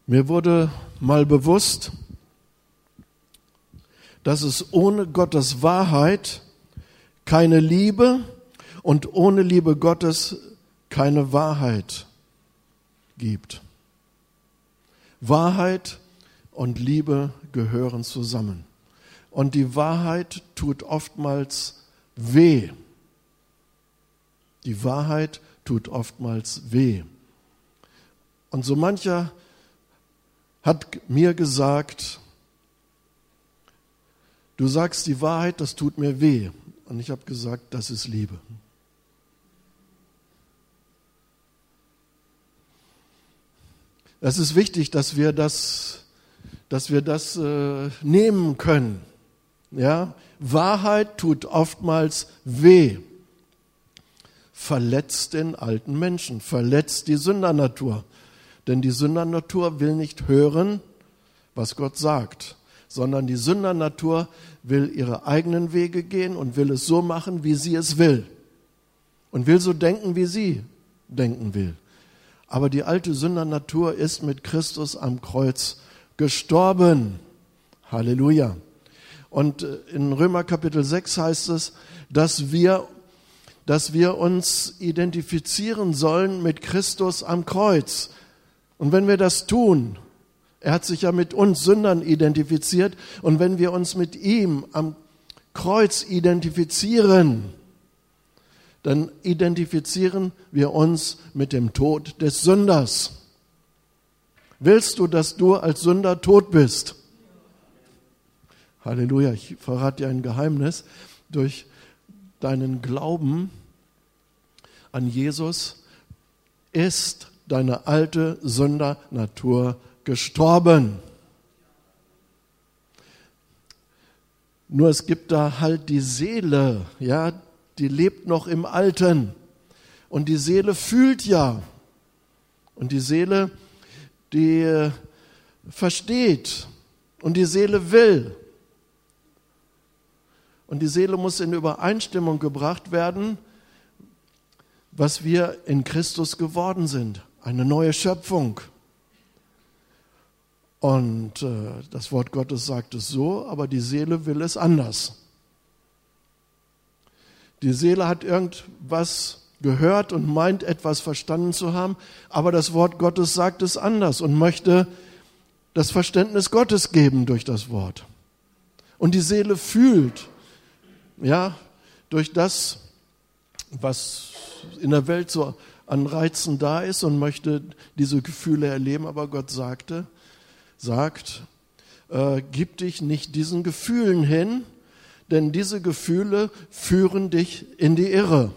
Mir wurde mal bewusst, dass es ohne Gottes Wahrheit keine Liebe und ohne Liebe Gottes keine Wahrheit gibt. Wahrheit und Liebe gehören zusammen. Und die Wahrheit tut oftmals weh. Die Wahrheit tut oftmals weh. Und so mancher hat mir gesagt, du sagst die Wahrheit, das tut mir weh. Und ich habe gesagt, das ist Liebe. Es ist wichtig, dass wir das nehmen können. Ja? Wahrheit tut oftmals weh. Verletzt den alten Menschen, verletzt die Sündernatur. Denn die Sündernatur will nicht hören, was Gott sagt, sondern die Sündernatur will ihre eigenen Wege gehen und will es so machen, wie sie es will. Und will so denken, wie sie denken will. Aber die alte Sündernatur ist mit Christus am Kreuz gestorben. Halleluja. Und in Römer Kapitel 6 heißt es, dass wir uns identifizieren sollen mit Christus am Kreuz. Und wenn wir das tun, er hat sich ja mit uns Sündern identifiziert, und wenn wir uns mit ihm am Kreuz identifizieren, dann identifizieren wir uns mit dem Tod des Sünders. Willst du, dass du als Sünder tot bist? Halleluja, ich verrate dir ein Geheimnis. Durch deinen Glauben an Jesus ist deine alte Sündernatur gestorben. Nur es gibt da halt die Seele, ja, die lebt noch im Alten. Und die Seele fühlt ja. Und die Seele, die versteht. Und die Seele will. Und die Seele muss in Übereinstimmung gebracht werden, was wir in Christus geworden sind. Eine neue Schöpfung. Und das Wort Gottes sagt es so, aber die Seele will es anders. Die Seele hat irgendwas gehört und meint, etwas verstanden zu haben, aber das Wort Gottes sagt es anders und möchte das Verständnis Gottes geben durch das Wort. Und die Seele fühlt, ja, durch das, was in der Welt so an Reizen da ist, und möchte diese Gefühle erleben, aber Gott sagt, gib dich nicht diesen Gefühlen hin, denn diese Gefühle führen dich in die Irre.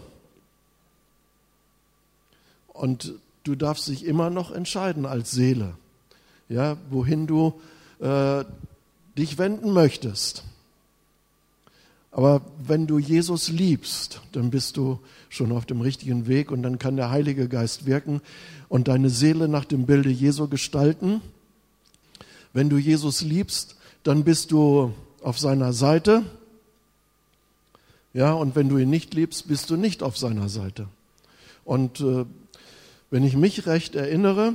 Und du darfst dich immer noch entscheiden als Seele, ja, wohin du dich wenden möchtest. Aber wenn du Jesus liebst, dann bist du schon auf dem richtigen Weg, und dann kann der Heilige Geist wirken und deine Seele nach dem Bilde Jesu gestalten. Wenn du Jesus liebst, dann bist du auf seiner Seite. Ja, und wenn du ihn nicht liebst, bist du nicht auf seiner Seite. Und wenn ich mich recht erinnere,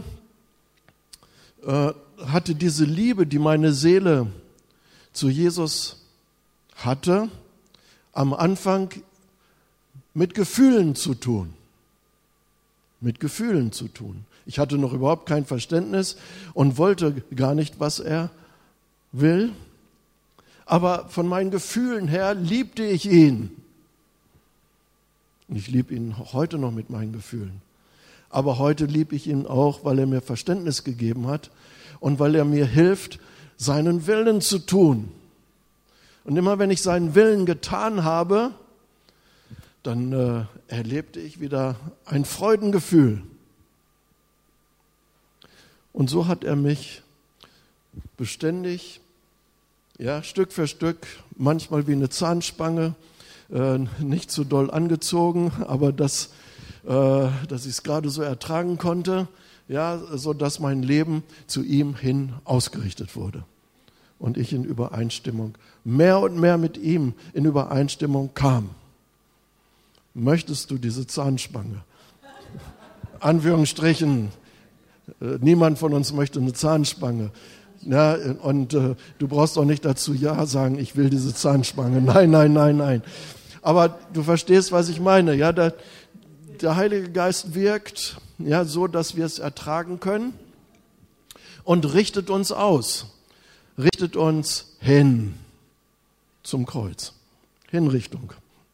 hatte diese Liebe, die meine Seele zu Jesus hatte, am Anfang mit Gefühlen zu tun. Mit Gefühlen zu tun. Ich hatte noch überhaupt kein Verständnis und wollte gar nicht, was er will. Aber von meinen Gefühlen her liebte ich ihn. Ich liebe ihn heute noch mit meinen Gefühlen. Aber heute liebe ich ihn auch, weil er mir Verständnis gegeben hat und weil er mir hilft, seinen Willen zu tun. Und immer wenn ich seinen Willen getan habe, dann erlebte ich wieder ein Freudengefühl. Und so hat er mich beständig, ja, Stück für Stück, manchmal wie eine Zahnspange, nicht zu doll angezogen, aber dass ich es gerade so ertragen konnte, ja, so dass mein Leben zu ihm hin ausgerichtet wurde. Und ich in Übereinstimmung, mehr und mehr mit ihm in Übereinstimmung kam. Möchtest du diese Zahnspange? Anführungsstrichen, Niemand von uns möchte eine Zahnspange. Ja, und du brauchst auch nicht dazu Ja sagen, ich will diese Zahnspange. Nein, nein, nein, nein. Aber du verstehst, was ich meine. Ja, der Heilige Geist wirkt ja so, dass wir es ertragen können und richtet uns aus. Richtet uns hin zum Kreuz. Hinrichtung.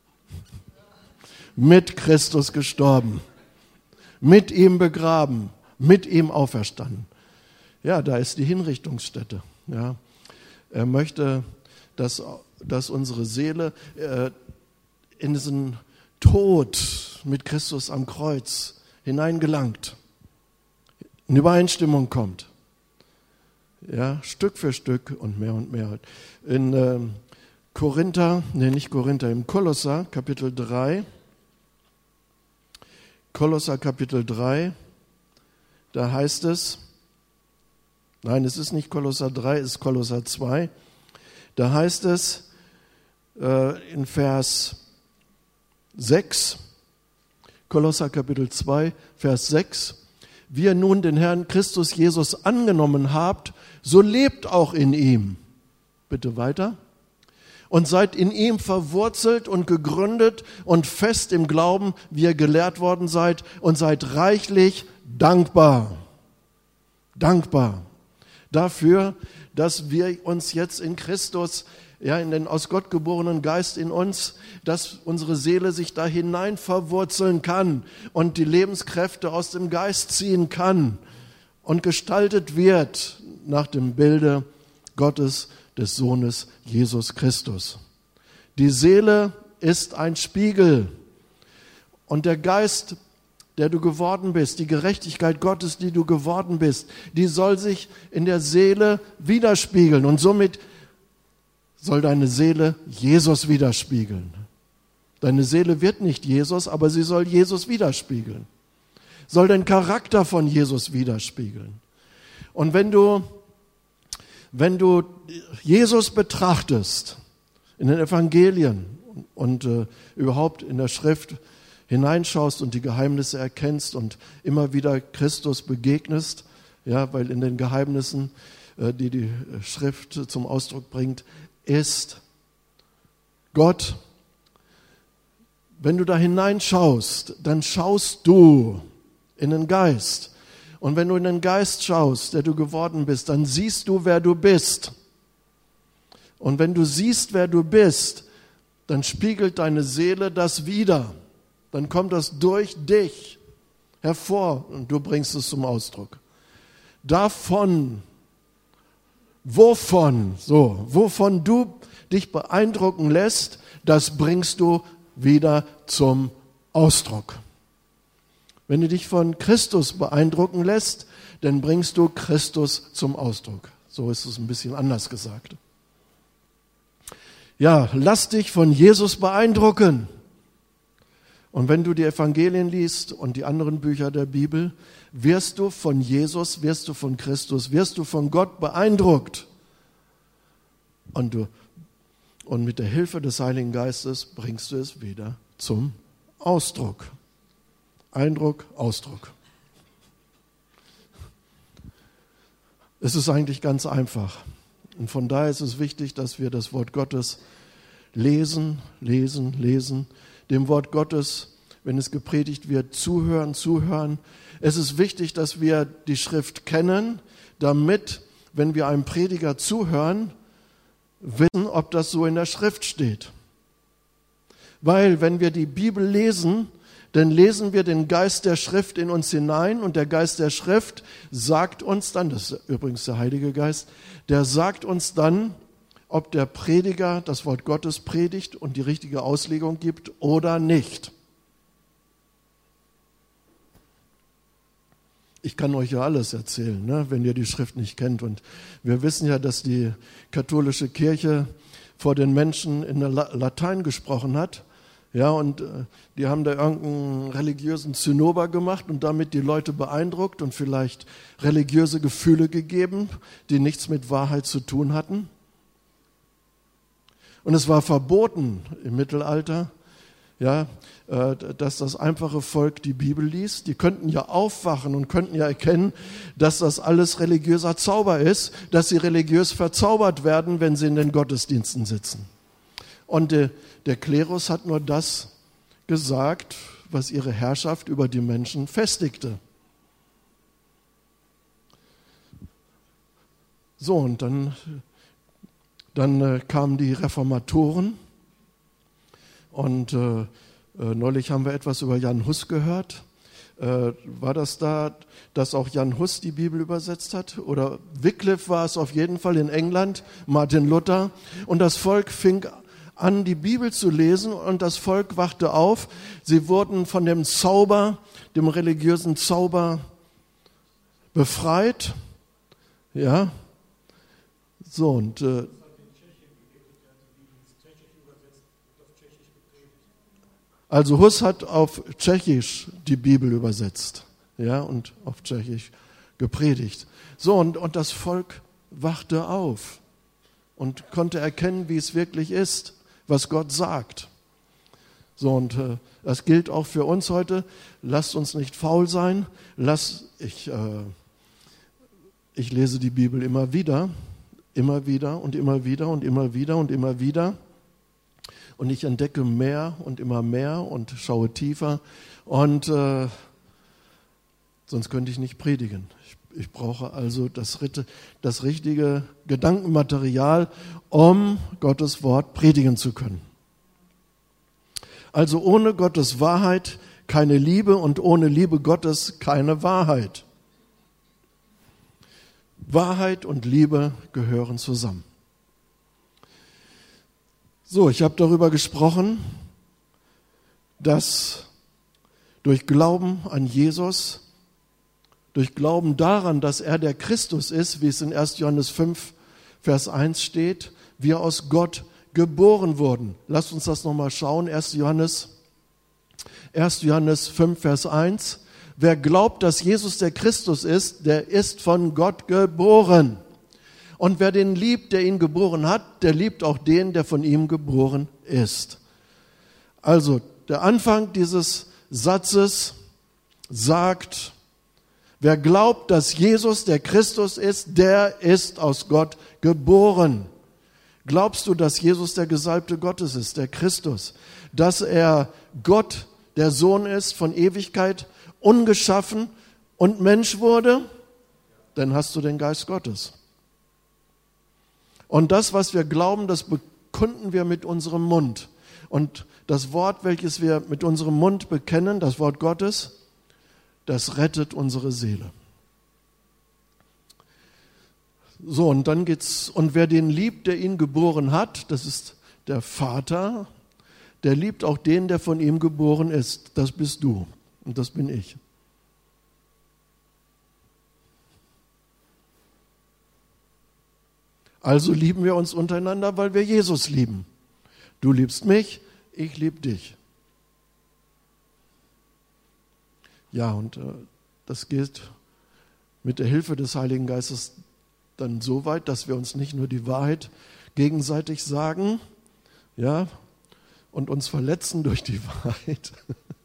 Mit Christus gestorben. Mit ihm begraben. Mit ihm auferstanden. Ja, da ist die Hinrichtungsstätte. Ja. Er möchte, dass unsere Seele in diesen Tod mit Christus am Kreuz hineingelangt, in Übereinstimmung kommt. Ja, Stück für Stück und mehr und mehr. In im Kolosser Kapitel 3, da heißt es, nein, es ist nicht Kolosser 3, es ist Kolosser 2. Da heißt es in Vers 6, Kolosser Kapitel 2, Vers 6, wie ihr nun den Herrn Christus Jesus angenommen habt, so lebt auch in ihm. Bitte weiter. Und seid in ihm verwurzelt und gegründet und fest im Glauben, wie ihr gelehrt worden seid, und seid reichlich dankbar. Dankbar dafür, dass wir uns jetzt in Christus, ja, in den aus Gott geborenen Geist in uns, dass unsere Seele sich da hinein verwurzeln kann und die Lebenskräfte aus dem Geist ziehen kann und gestaltet wird nach dem Bilde Gottes, des Sohnes Jesus Christus. Die Seele ist ein Spiegel und der Geist, der du geworden bist, die Gerechtigkeit Gottes, die du geworden bist, die soll sich in der Seele widerspiegeln und somit soll deine Seele Jesus widerspiegeln. Deine Seele wird nicht Jesus, aber sie soll Jesus widerspiegeln. Soll den Charakter von Jesus widerspiegeln. Und wenn du Jesus betrachtest, in den Evangelien und überhaupt in der Schrift hineinschaust und die Geheimnisse erkennst und immer wieder Christus begegnest, ja, weil in den Geheimnissen, die Schrift zum Ausdruck bringt, ist Gott. Wenn du da hineinschaust, dann schaust du in den Geist. Und wenn du in den Geist schaust, der du geworden bist, dann siehst du, wer du bist. Und wenn du siehst, wer du bist, dann spiegelt deine Seele das wider. Dann kommt das durch dich hervor und du bringst es zum Ausdruck. Wovon du dich beeindrucken lässt, das bringst du wieder zum Ausdruck. Wenn du dich von Christus beeindrucken lässt, dann bringst du Christus zum Ausdruck. So ist es ein bisschen anders gesagt. Ja, lass dich von Jesus beeindrucken. Und wenn du die Evangelien liest und die anderen Bücher der Bibel, wirst du von Jesus, wirst du von Christus, wirst du von Gott beeindruckt. Und mit der Hilfe des Heiligen Geistes bringst du es wieder zum Ausdruck. Eindruck, Ausdruck. Es ist eigentlich ganz einfach. Und von daher ist es wichtig, dass wir das Wort Gottes lesen, dem Wort Gottes, wenn es gepredigt wird, zuhören. Es ist wichtig, dass wir die Schrift kennen, damit, wenn wir einem Prediger zuhören, wissen, ob das so in der Schrift steht. Weil, wenn wir die Bibel lesen, dann lesen wir den Geist der Schrift in uns hinein und der Geist der Schrift sagt uns dann, das ist übrigens der Heilige Geist, der sagt uns dann, ob der Prediger das Wort Gottes predigt und die richtige Auslegung gibt oder nicht. Ich kann euch ja alles erzählen, ne, wenn ihr die Schrift nicht kennt. Und wir wissen ja, dass die katholische Kirche vor den Menschen in der Latein gesprochen hat. Ja, und die haben da irgendeinen religiösen Zinnober gemacht und damit die Leute beeindruckt und vielleicht religiöse Gefühle gegeben, die nichts mit Wahrheit zu tun hatten. Und es war verboten im Mittelalter, ja, dass das einfache Volk die Bibel liest. Die könnten ja aufwachen und könnten ja erkennen, dass das alles religiöser Zauber ist, dass sie religiös verzaubert werden, wenn sie in den Gottesdiensten sitzen. Und der Klerus hat nur das gesagt, was ihre Herrschaft über die Menschen festigte. So, und dann kamen die Reformatoren und neulich haben wir etwas über Jan Hus gehört. War das da, dass auch Jan Hus die Bibel übersetzt hat? Oder Wycliffe war es auf jeden Fall in England, Martin Luther. Und das Volk fing an, die Bibel zu lesen und das Volk wachte auf. Sie wurden von dem Zauber, dem religiösen Zauber befreit. Ja, so und also Hus hat auf Tschechisch die Bibel übersetzt, ja, und auf Tschechisch gepredigt. So, und das Volk wachte auf und konnte erkennen, wie es wirklich ist, was Gott sagt. So, und das gilt auch für uns heute. Lasst uns nicht faul sein. Ich lese die Bibel immer wieder und immer wieder und immer wieder und immer wieder. Und ich entdecke mehr und immer mehr und schaue tiefer. Und sonst könnte ich nicht predigen. Ich brauche also das richtige Gedankenmaterial, um Gottes Wort predigen zu können. Also ohne Gottes Wahrheit keine Liebe und ohne Liebe Gottes keine Wahrheit. Wahrheit und Liebe gehören zusammen. So, ich habe darüber gesprochen, dass durch Glauben an Jesus, durch Glauben daran, dass er der Christus ist, wie es in 1. Johannes 5, Vers 1 steht, wir aus Gott geboren wurden. Lasst uns das nochmal schauen, 1. Johannes 5, Vers 1. Wer glaubt, dass Jesus der Christus ist, der ist von Gott geboren. Und wer den liebt, der ihn geboren hat, der liebt auch den, der von ihm geboren ist. Also der Anfang dieses Satzes sagt, wer glaubt, dass Jesus der Christus ist, der ist aus Gott geboren. Glaubst du, dass Jesus der Gesalbte Gottes ist, der Christus? Dass er Gott, der Sohn ist, von Ewigkeit, ungeschaffen und Mensch wurde? Dann hast du den Geist Gottes. Und das, was wir glauben, das bekunden wir mit unserem Mund. Und das Wort, welches wir mit unserem Mund bekennen, das Wort Gottes, das rettet unsere Seele. So, und dann geht's, und wer den liebt, der ihn geboren hat, das ist der Vater, der liebt auch den, der von ihm geboren ist. Das bist du und das bin ich. Also lieben wir uns untereinander, weil wir Jesus lieben. Du liebst mich, ich liebe dich. Ja, und das geht mit der Hilfe des Heiligen Geistes dann so weit, dass wir uns nicht nur die Wahrheit gegenseitig sagen, ja, und uns verletzen durch die Wahrheit,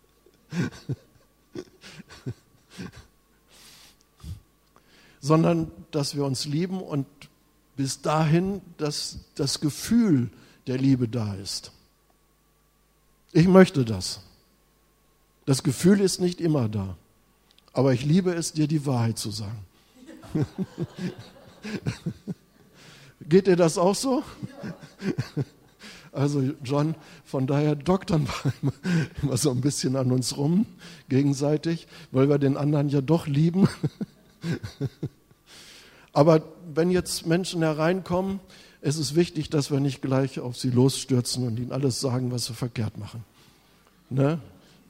sondern dass wir uns lieben und bis dahin, dass das Gefühl der Liebe da ist. Ich möchte das. Das Gefühl ist nicht immer da, aber ich liebe es, dir die Wahrheit zu sagen. Geht dir das auch so? Also John, von daher doktern wir immer so ein bisschen an uns rum, gegenseitig, weil wir den anderen ja doch lieben. Aber wenn jetzt Menschen hereinkommen, ist es wichtig, dass wir nicht gleich auf sie losstürzen und ihnen alles sagen, was sie verkehrt machen. Ne?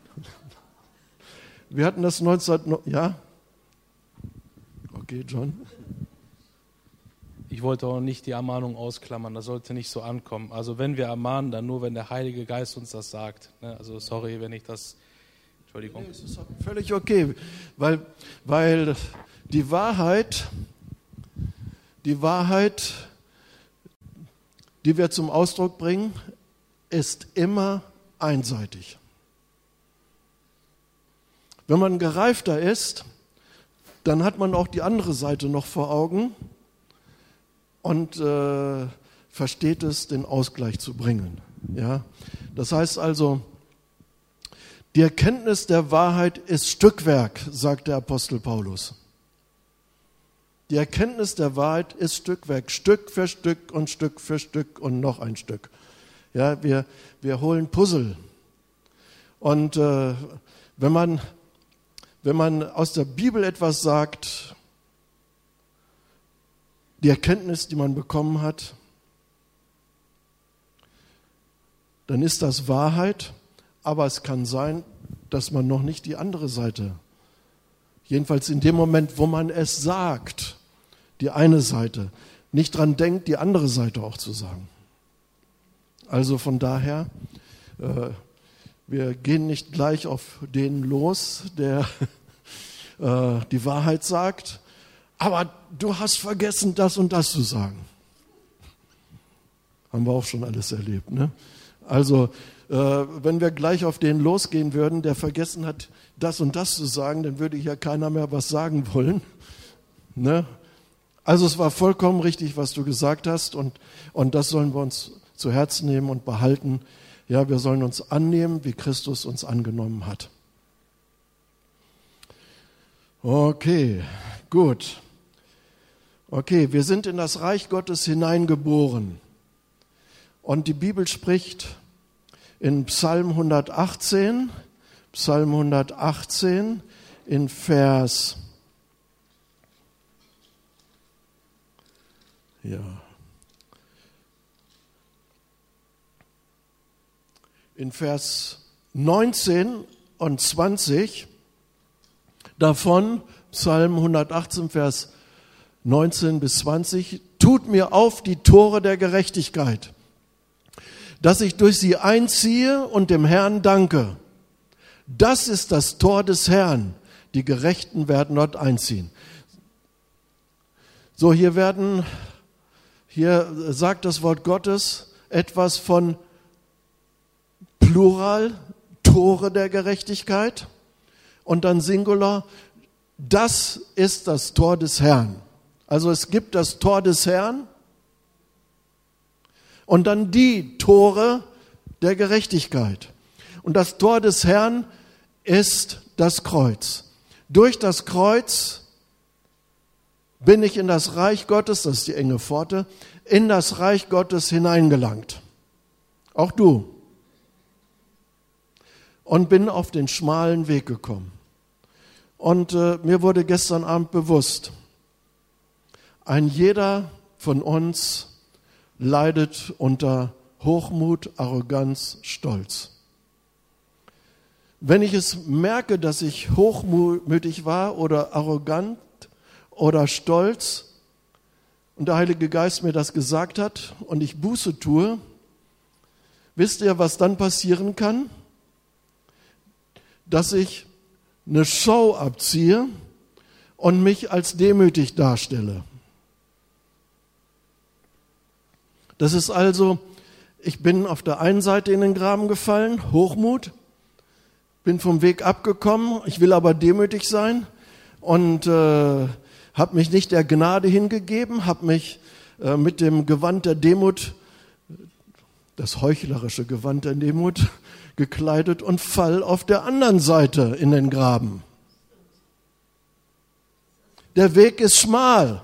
Wir hatten das 19... Ja? Okay, John. Ich wollte auch nicht die Ermahnung ausklammern, das sollte nicht so ankommen. Also wenn wir ermahnen, dann nur, wenn der Heilige Geist uns das sagt. Ne? Also sorry, wenn ich das... Entschuldigung. Nee, es ist völlig okay, weil die Wahrheit, die wir zum Ausdruck bringen, ist immer einseitig. Wenn man gereifter ist, dann hat man auch die andere Seite noch vor Augen und versteht es, den Ausgleich zu bringen. Ja? Das heißt also, die Erkenntnis der Wahrheit ist Stückwerk, sagt der Apostel Paulus. Die Erkenntnis der Wahrheit ist Stückwerk, Stück für Stück und noch ein Stück. Ja, wir holen Puzzle. Und wenn man aus der Bibel etwas sagt, die Erkenntnis, die man bekommen hat, dann ist das Wahrheit, aber es kann sein, dass man noch nicht die andere Seite, jedenfalls in dem Moment, wo man es sagt, die eine Seite, nicht dran denkt, die andere Seite auch zu sagen. Also von daher, wir gehen nicht gleich auf den los, der die Wahrheit sagt, aber du hast vergessen, das und das zu sagen. Haben wir auch schon alles erlebt, ne? Also, wenn wir gleich auf den losgehen würden, der vergessen hat, das und das zu sagen, dann würde hier keiner mehr was sagen wollen. Ne? Also es war vollkommen richtig, was du gesagt hast, und das sollen wir uns zu Herzen nehmen und behalten. Ja, wir sollen uns annehmen, wie Christus uns angenommen hat. Okay, gut. Okay, wir sind in das Reich Gottes hineingeboren. Und die Bibel spricht in Psalm 118 in Vers 19 und 20 davon, Psalm 118, Vers 19 bis 20, tut mir auf die Tore der Gerechtigkeit, dass ich durch sie einziehe und dem Herrn danke. Das ist das Tor des Herrn. Die Gerechten werden dort einziehen. So, hier sagt das Wort Gottes etwas von Plural, Tore der Gerechtigkeit, und dann Singular, das ist das Tor des Herrn. Also es gibt das Tor des Herrn und dann die Tore der Gerechtigkeit. Und das Tor des Herrn ist das Kreuz. Durch das Kreuz bin ich in das Reich Gottes, das ist die enge Pforte, in das Reich Gottes hineingelangt. Auch du. Und bin auf den schmalen Weg gekommen. Und mir wurde gestern Abend bewusst, ein jeder von uns leidet unter Hochmut, Arroganz, Stolz. Wenn ich es merke, dass ich hochmütig war oder arrogant oder stolz und der Heilige Geist mir das gesagt hat und ich Buße tue, wisst ihr, was dann passieren kann? Dass ich eine Show abziehe und mich als demütig darstelle. Das ist also, ich bin auf der einen Seite in den Graben gefallen, Hochmut, bin vom Weg abgekommen, ich will aber demütig sein und habe mich nicht der Gnade hingegeben, habe mich mit dem Gewand der Demut, das heuchlerische Gewand der Demut, gekleidet und fall auf der anderen Seite in den Graben. Der Weg ist schmal.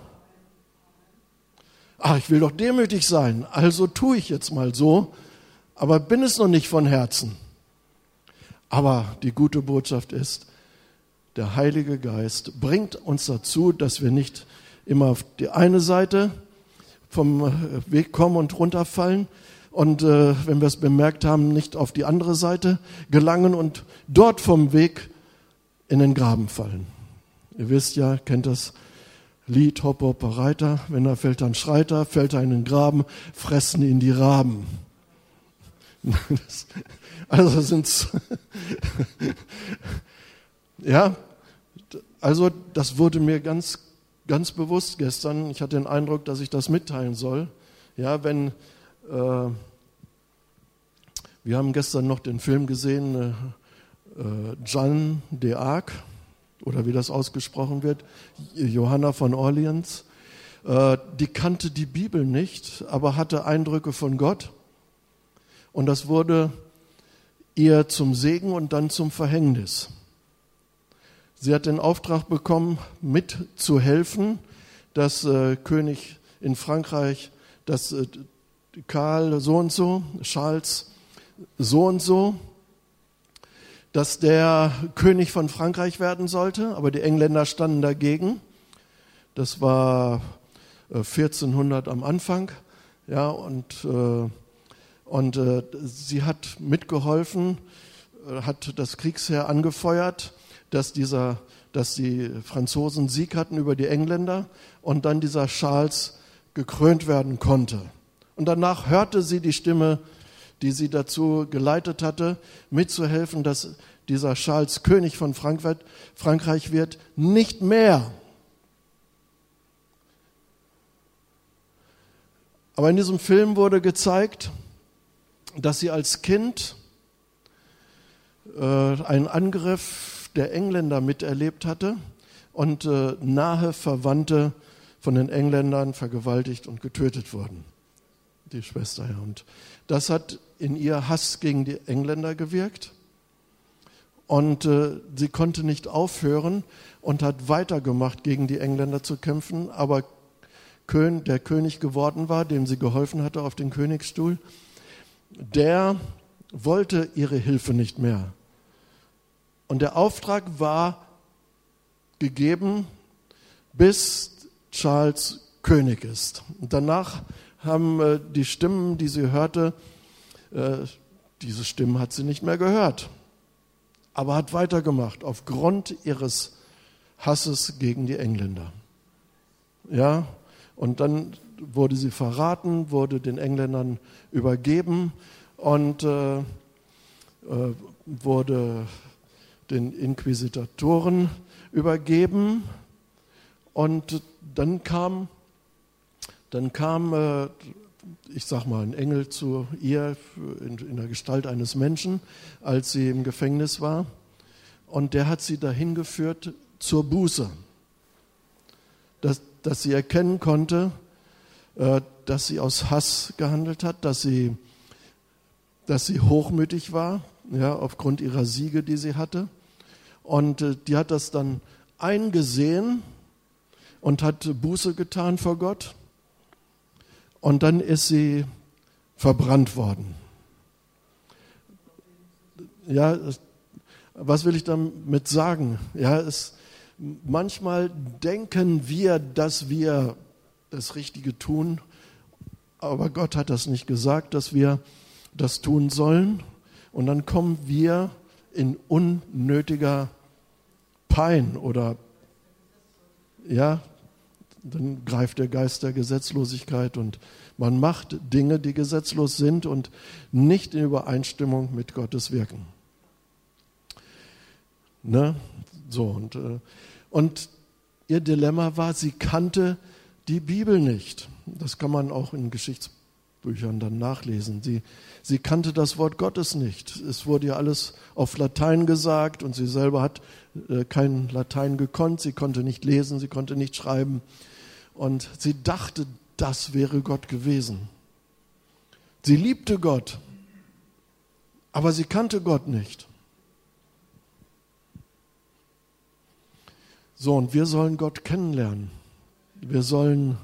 Ach, ich will doch demütig sein, also tue ich jetzt mal so, aber bin es noch nicht von Herzen. Aber die gute Botschaft ist, der Heilige Geist bringt uns dazu, dass wir nicht immer auf die eine Seite vom Weg kommen und runterfallen und wenn wir es bemerkt haben, nicht auf die andere Seite gelangen und dort vom Weg in den Graben fallen. Ihr wisst ja, kennt das Lied Hopp, Hopp, Reiter, wenn er fällt, dann schreit er, fällt er in den Graben, fressen ihn die Raben. Also sind's ja, also das wurde mir ganz bewusst gestern. Ich hatte den Eindruck, dass ich das mitteilen soll. Ja, wenn Wir haben gestern noch den Film gesehen, Jeanne d'Arc, oder wie das ausgesprochen wird, Johanna von Orleans. Die kannte die Bibel nicht, aber hatte Eindrücke von Gott. Und das wurde ihr zum Segen und dann zum Verhängnis. Sie hat den Auftrag bekommen, mitzuhelfen, dass König in Frankreich, dass Karl so und so, Charles so und so, dass der König von Frankreich werden sollte, aber die Engländer standen dagegen. Das war 1400 am Anfang, ja, und sie hat mitgeholfen, hat das Kriegsheer angefeuert, dass die Franzosen Sieg hatten über die Engländer und dann dieser Charles gekrönt werden konnte. Und danach hörte sie die Stimme, die sie dazu geleitet hatte, mitzuhelfen, dass dieser Charles König von Frankreich wird, nicht mehr. Aber in diesem Film wurde gezeigt, dass sie als Kind einen Angriff der Engländer miterlebt hatte und nahe Verwandte von den Engländern vergewaltigt und getötet wurden. Die Schwester, ja. Und das hat in ihr Hass gegen die Engländer gewirkt. Und sie konnte nicht aufhören und hat weitergemacht, gegen die Engländer zu kämpfen. Aber der König geworden war, dem sie geholfen hatte auf den Königsstuhl, der wollte ihre Hilfe nicht mehr. Und der Auftrag war gegeben, bis Charles König ist. Und danach haben die Stimmen, die sie hörte, diese Stimmen hat sie nicht mehr gehört, aber hat weitergemacht aufgrund ihres Hasses gegen die Engländer. Ja, und dann wurde sie verraten, wurde den Engländern übergeben und wurde den Inquisitoren übergeben. Und dann kam ich sag mal, ein Engel zu ihr in der Gestalt eines Menschen, als sie im Gefängnis war. Und der hat sie dahin geführt zur Buße, dass sie erkennen konnte, dass sie aus Hass gehandelt hat, dass sie hochmütig war, ja, aufgrund ihrer Siege, die sie hatte. Und die hat das dann eingesehen und hat Buße getan vor Gott. Und dann ist sie verbrannt worden. Ja, was will ich damit sagen? Ja, manchmal denken wir, dass wir das Richtige tun, aber Gott hat das nicht gesagt, dass wir das tun sollen. Und dann kommen wir in unnötiger Pein oder ja, dann greift der Geist der Gesetzlosigkeit und man macht Dinge, die gesetzlos sind und nicht in Übereinstimmung mit Gottes Wirken. Ne? So, und ihr Dilemma war, sie kannte die Bibel nicht. Das kann man auch in Geschichtsbüchern dann nachlesen. Sie kannte das Wort Gottes nicht. Es wurde ja alles auf Latein gesagt und sie selber hat kein Latein gekonnt. Sie konnte nicht lesen, sie konnte nicht schreiben. Und sie dachte, das wäre Gott gewesen. Sie liebte Gott, aber sie kannte Gott nicht. So, und wir sollen Gott kennenlernen. Wir sollen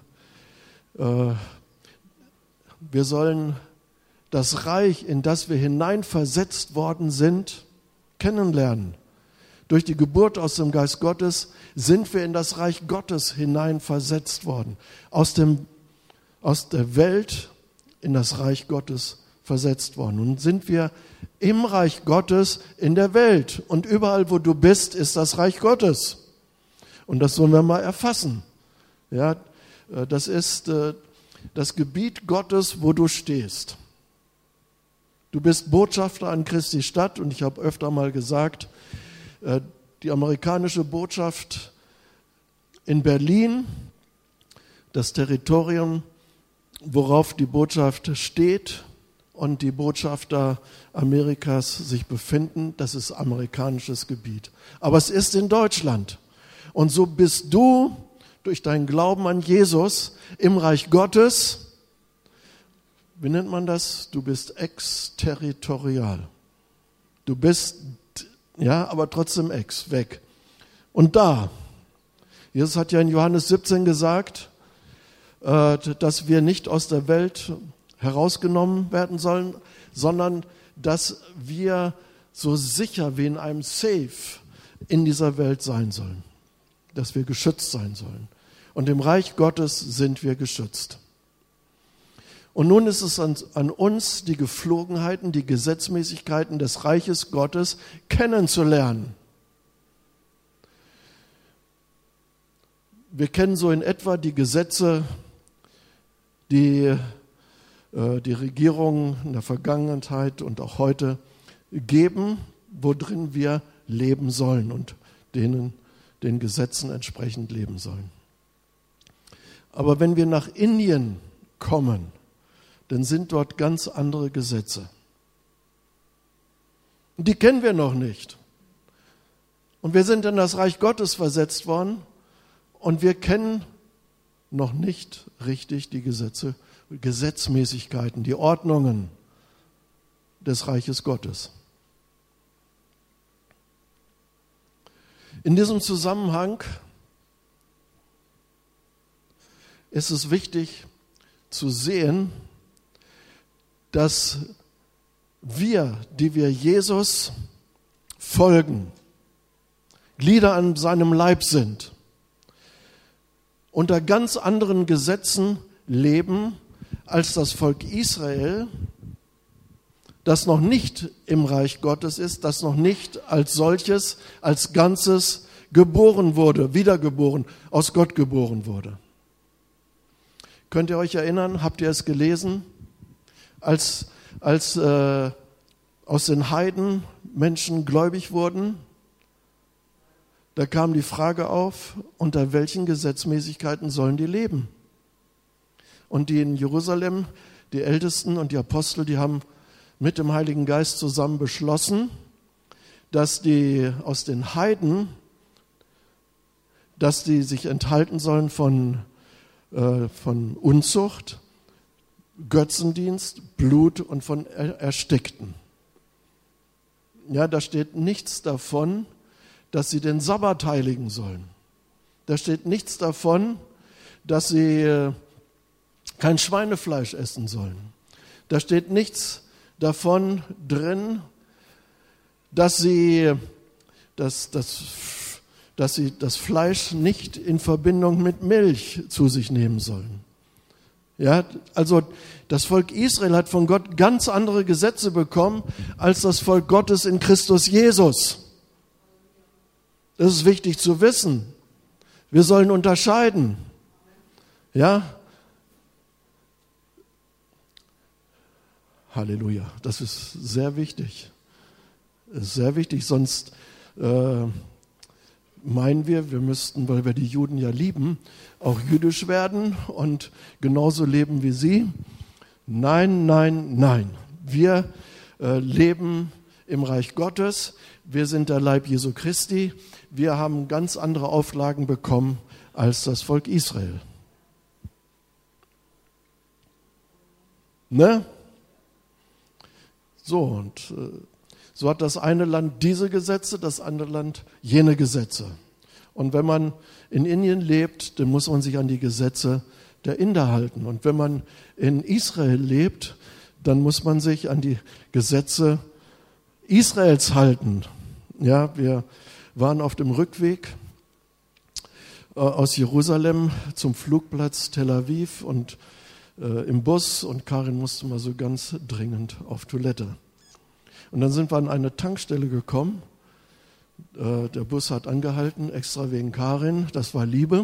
das Reich, in das wir hineinversetzt worden sind, kennenlernen. Durch die Geburt aus dem Geist Gottes sind wir in das Reich Gottes hineinversetzt worden. Aus der Welt in das Reich Gottes versetzt worden. Nun sind wir im Reich Gottes in der Welt. Und überall, wo du bist, ist das Reich Gottes. Und das sollen wir mal erfassen. Ja, das ist das Gebiet Gottes, wo du stehst. Du bist Botschafter an Christi Stadt und ich habe öfter mal gesagt, die amerikanische Botschaft in Berlin, das Territorium, worauf die Botschaft steht und die Botschafter Amerikas sich befinden. Das ist amerikanisches Gebiet. Aber es ist in Deutschland. Und so bist du durch deinen Glauben an Jesus im Reich Gottes, wie nennt man das? Du bist exterritorial. Du bist, ja, aber trotzdem weg. Und da, Jesus hat ja in Johannes 17 gesagt, dass wir nicht aus der Welt herausgenommen werden sollen, sondern dass wir so sicher wie in einem Safe in dieser Welt sein sollen. Dass wir geschützt sein sollen. Und im Reich Gottes sind wir geschützt. Und nun ist es an uns, die Gepflogenheiten, die Gesetzmäßigkeiten des Reiches Gottes kennenzulernen. Wir kennen so in etwa die Gesetze, die die Regierungen in der Vergangenheit und auch heute geben, worin wir leben sollen und den Gesetzen entsprechend leben sollen. Aber wenn wir nach Indien kommen, dann sind dort ganz andere Gesetze. Und die kennen wir noch nicht. Und wir sind in das Reich Gottes versetzt worden und wir kennen noch nicht richtig die Gesetze, Gesetzmäßigkeiten, die Ordnungen des Reiches Gottes. In diesem Zusammenhang ist es wichtig zu sehen, dass wir, die wir Jesus folgen, Glieder an seinem Leib sind, unter ganz anderen Gesetzen leben als das Volk Israel, das noch nicht im Reich Gottes ist, das noch nicht als solches, als Ganzes geboren wurde, wiedergeboren, aus Gott geboren wurde. Könnt ihr euch erinnern, habt ihr es gelesen, als aus den Heiden Menschen gläubig wurden? Da kam die Frage auf, unter welchen Gesetzmäßigkeiten sollen die leben? Und die in Jerusalem, die Ältesten und die Apostel, die haben mit dem Heiligen Geist zusammen beschlossen, dass die aus den Heiden, dass die sich enthalten sollen von Unzucht, Götzendienst, Blut und von Erstickten. Ja, da steht nichts davon, dass sie den Sabbat heiligen sollen. Da steht nichts davon, dass sie kein Schweinefleisch essen sollen. Da steht nichts davon drin, dass sie das Fleisch nicht in Verbindung mit Milch zu sich nehmen sollen. Ja, also das Volk Israel hat von Gott ganz andere Gesetze bekommen als das Volk Gottes in Christus Jesus. Das ist wichtig zu wissen. Wir sollen unterscheiden. Ja? Halleluja. Das ist sehr wichtig. Das ist sehr wichtig, sonst meinen wir müssten, weil wir die Juden ja lieben, auch jüdisch werden und genauso leben wie sie. Nein, nein, nein. Wir leben im Reich Gottes. Wir sind der Leib Jesu Christi. Wir haben ganz andere Auflagen bekommen als das Volk Israel. Ne? So, und so hat das eine Land diese Gesetze, das andere Land jene Gesetze. Und wenn man in Indien lebt, dann muss man sich an die Gesetze der Inder halten. Und wenn man in Israel lebt, dann muss man sich an die Gesetze Israels halten. Ja, wir waren auf dem Rückweg aus Jerusalem zum Flugplatz Tel Aviv und im Bus und Karin musste mal so ganz dringend auf Toilette. Und dann sind wir an eine Tankstelle gekommen. Der Bus hat angehalten, extra wegen Karin, das war Liebe.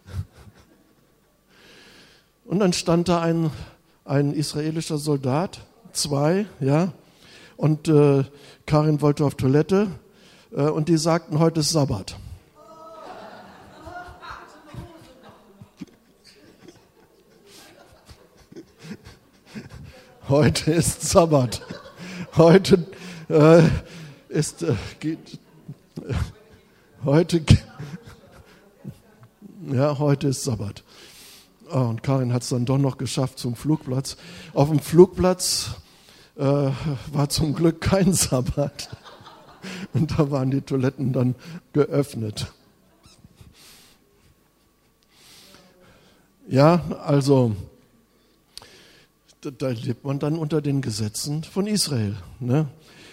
Und dann stand da ein israelischer Soldat, 2, ja, und Karin wollte auf Toilette und die sagten, heute ist Sabbat. Heute ist Sabbat. Heute heute ist Sabbat. Und Karin hat es dann doch noch geschafft zum Flugplatz. Auf dem Flugplatz war zum Glück kein Sabbat. Und da waren die Toiletten dann geöffnet. Ja, also da lebt man dann unter den Gesetzen von Israel. Ne?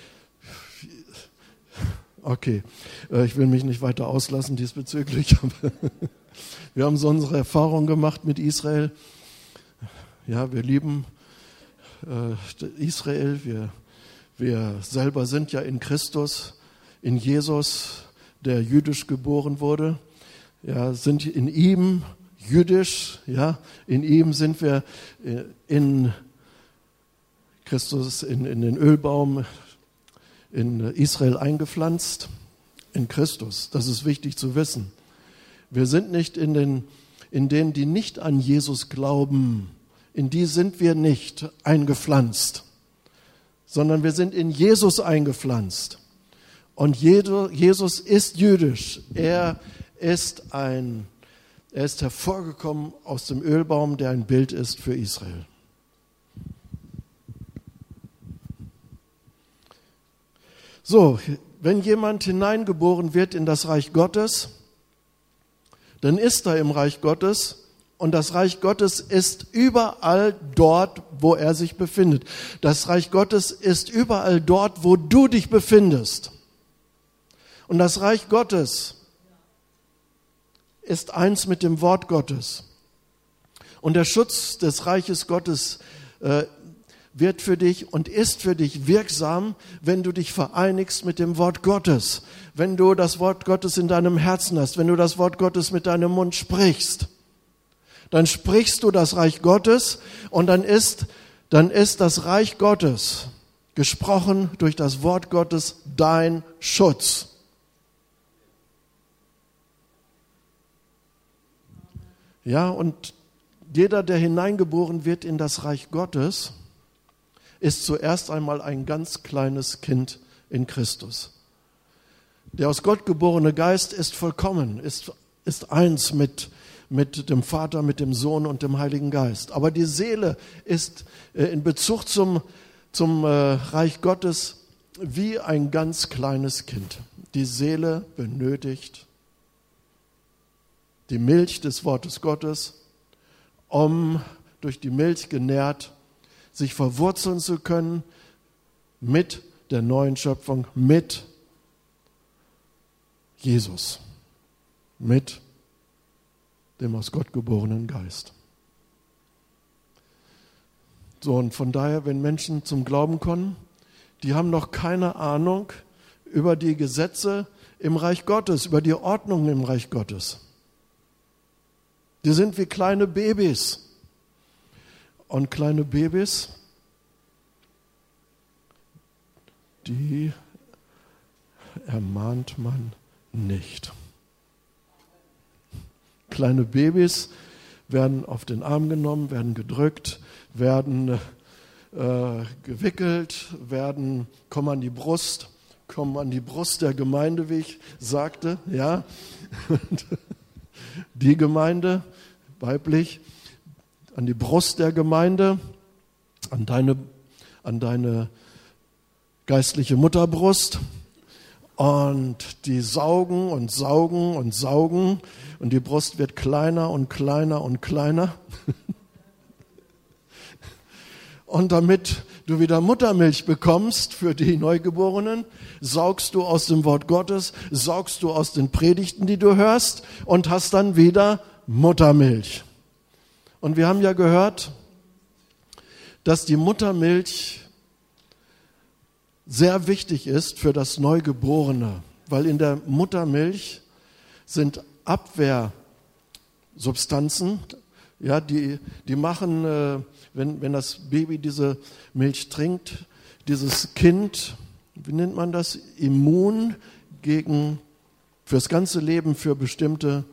Okay, ich will mich nicht weiter auslassen diesbezüglich. Wir haben so unsere Erfahrung gemacht mit Israel. Ja, wir lieben Israel. Wir selber sind ja in Christus, in Jesus, der jüdisch geboren wurde. Ja, sind in ihm jüdisch. Ja, in ihm sind wir in Christus, in den Ölbaum in Israel eingepflanzt. In Christus. Das ist wichtig zu wissen. Wir sind nicht in denen, die nicht an Jesus glauben, in die sind wir nicht eingepflanzt, sondern wir sind in Jesus eingepflanzt. Und Jesus ist jüdisch. Er ist hervorgekommen aus dem Ölbaum, der ein Bild ist für Israel. So, wenn jemand hineingeboren wird in das Reich Gottes, dann ist er im Reich Gottes und das Reich Gottes ist überall dort, wo er sich befindet. Das Reich Gottes ist überall dort, wo du dich befindest. Und das Reich Gottes ist eins mit dem Wort Gottes. Und der Schutz des Reiches Gottes wird für dich und ist für dich wirksam, wenn du dich vereinigst mit dem Wort Gottes. Wenn du das Wort Gottes in deinem Herzen hast, wenn du das Wort Gottes mit deinem Mund sprichst, dann sprichst du das Reich Gottes und dann ist das Reich Gottes, gesprochen durch das Wort Gottes, dein Schutz. Ja, und jeder, der hineingeboren wird in das Reich Gottes, ist zuerst einmal ein ganz kleines Kind in Christus. Der aus Gott geborene Geist ist vollkommen, ist eins mit dem Vater, mit dem Sohn und dem Heiligen Geist. Aber die Seele ist in Bezug zum Reich Gottes wie ein ganz kleines Kind. Die Seele benötigt die Milch des Wortes Gottes, um durch die Milch genährt sich verwurzeln zu können mit der neuen Schöpfung, mit Jesus, mit dem aus Gott geborenen Geist. So, und von daher, wenn Menschen zum Glauben kommen, die haben noch keine Ahnung über die Gesetze im Reich Gottes, über die Ordnung im Reich Gottes. Die sind wie kleine Babys. Und kleine Babys, die ermahnt man nicht. Kleine Babys werden auf den Arm genommen, werden gedrückt, werden gewickelt, kommen an die Brust der Gemeinde, wie ich sagte. Ja. Die Gemeinde, weiblich, an die Brust der Gemeinde, an deine geistliche Mutterbrust, und die saugen und saugen und saugen und die Brust wird kleiner und kleiner und kleiner. Und damit du wieder Muttermilch bekommst für die Neugeborenen, saugst du aus dem Wort Gottes, saugst du aus den Predigten, die du hörst, und hast dann wieder Muttermilch. Und wir haben ja gehört, dass die Muttermilch sehr wichtig ist für das Neugeborene, weil in der Muttermilch sind Abwehrsubstanzen, ja, die machen, wenn das Baby diese Milch trinkt, dieses Kind, wie nennt man das, immun fürs ganze Leben für bestimmte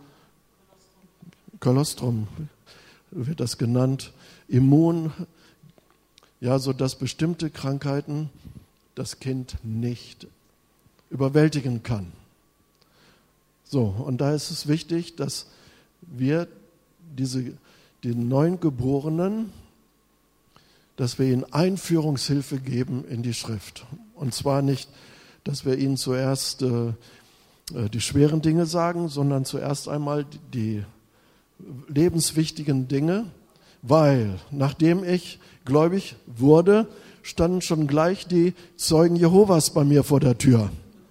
Kolostrum wird das genannt, immun ja, sodass bestimmte Krankheiten das Kind nicht überwältigen kann. So, und da ist es wichtig, dass wir den Neugeborenen, dass wir ihnen Einführungshilfe geben in die Schrift. Und zwar nicht, dass wir ihnen zuerst die schweren Dinge sagen, sondern zuerst einmal die lebenswichtigen Dinge, weil nachdem ich gläubig wurde, standen schon gleich die Zeugen Jehovas bei mir vor der Tür.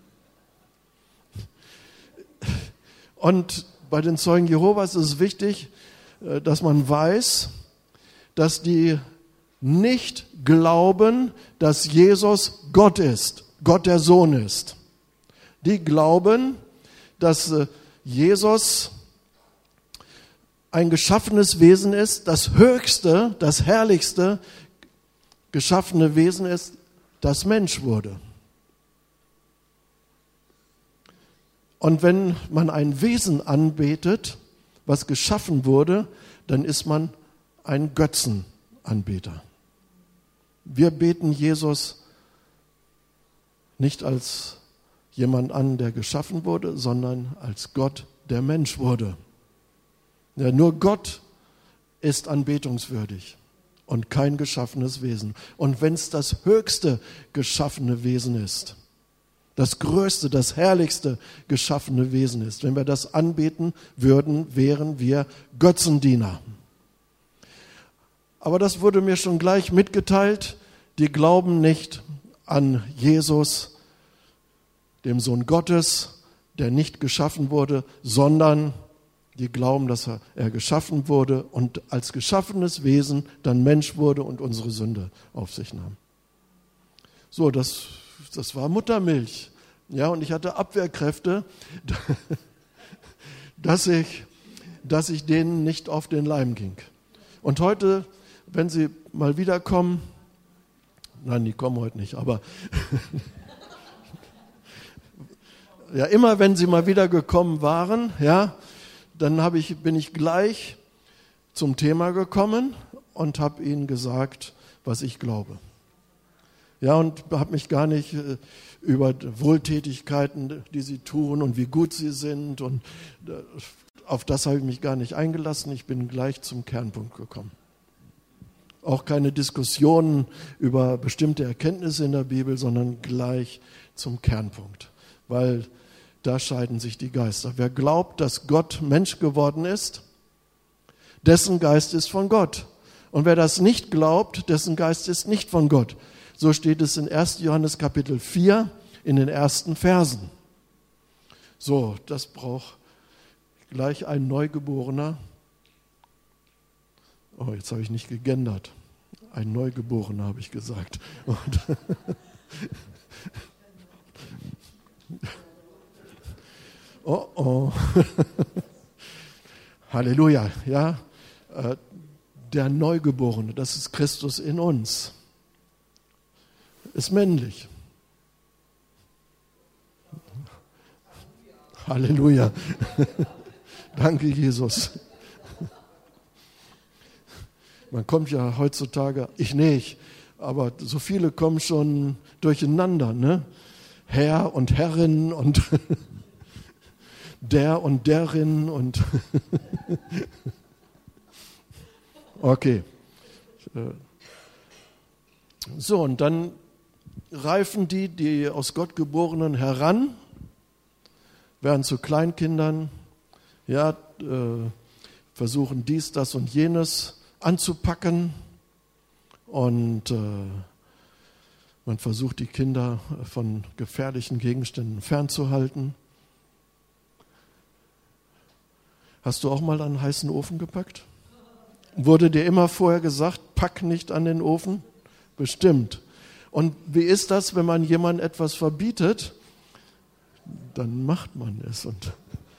Und bei den Zeugen Jehovas ist es wichtig, dass man weiß, dass die nicht glauben, dass Jesus Gott ist, Gott der Sohn ist. Die glauben, dass Jesus ein geschaffenes Wesen ist, das höchste, das herrlichste geschaffene Wesen ist, das Mensch wurde. Und wenn man ein Wesen anbetet, was geschaffen wurde, dann ist man ein Götzenanbeter. Wir beten Jesus nicht als jemand an, der geschaffen wurde, sondern als Gott, der Mensch wurde. Ja, nur Gott ist anbetungswürdig und kein geschaffenes Wesen. Und wenn es das höchste geschaffene Wesen ist, das größte, das herrlichste geschaffene Wesen ist, wenn wir das anbeten würden, wären wir Götzendiener. Aber das wurde mir schon gleich mitgeteilt, die glauben nicht an Jesus, dem Sohn Gottes, der nicht geschaffen wurde, sondern die glauben, dass er geschaffen wurde und als geschaffenes Wesen dann Mensch wurde und unsere Sünde auf sich nahm. So, das war Muttermilch. Ja, und ich hatte Abwehrkräfte, dass ich denen nicht auf den Leim ging. Und heute, wenn sie mal wiederkommen, nein, die kommen heute nicht, aber ja, immer wenn sie mal wieder gekommen waren, ja, dann bin ich gleich zum Thema gekommen und habe ihnen gesagt, was ich glaube. Ja, und habe mich gar nicht über Wohltätigkeiten, die sie tun und wie gut sie sind, und auf das habe ich mich gar nicht eingelassen. Ich bin gleich zum Kernpunkt gekommen. Auch keine Diskussionen über bestimmte Erkenntnisse in der Bibel, sondern gleich zum Kernpunkt, weil da scheiden sich die Geister. Wer glaubt, dass Gott Mensch geworden ist, dessen Geist ist von Gott. Und wer das nicht glaubt, dessen Geist ist nicht von Gott. So steht es in 1. Johannes Kapitel 4 in den ersten Versen. So, das braucht gleich ein Neugeborener. Oh, jetzt habe ich nicht gegendert. Ein Neugeborener habe ich gesagt. Oh. Halleluja, ja. Der Neugeborene, das ist Christus in uns, ist männlich. Halleluja. Danke, Jesus. Man kommt ja heutzutage, ich nicht, aber so viele kommen schon durcheinander, ne? Herr und Herrin und der und derin und okay. So, und dann reifen die aus Gott Geborenen heran, werden zu Kleinkindern, ja, versuchen dies, das und jenes anzupacken, und man versucht, die Kinder von gefährlichen Gegenständen fernzuhalten. Hast du auch mal an einen heißen Ofen gepackt? Wurde dir immer vorher gesagt, pack nicht an den Ofen? Bestimmt. Und wie ist das, wenn man jemandem etwas verbietet? Dann macht man es. Und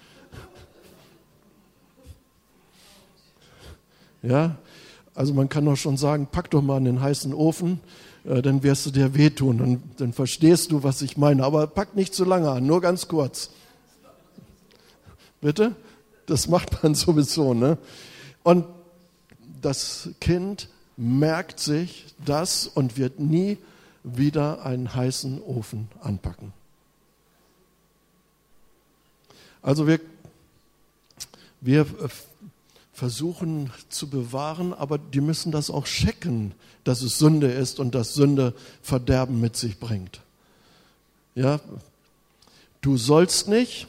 ja, also man kann doch schon sagen, pack doch mal an den heißen Ofen, dann wirst du dir wehtun. Dann verstehst du, was ich meine. Aber pack nicht zu lange an, nur ganz kurz. Bitte? Das macht man sowieso, ne? Und das Kind merkt sich das und wird nie wieder einen heißen Ofen anpacken. Also wir versuchen zu bewahren, aber die müssen das auch checken, dass es Sünde ist und dass Sünde Verderben mit sich bringt. Ja, du sollst nicht,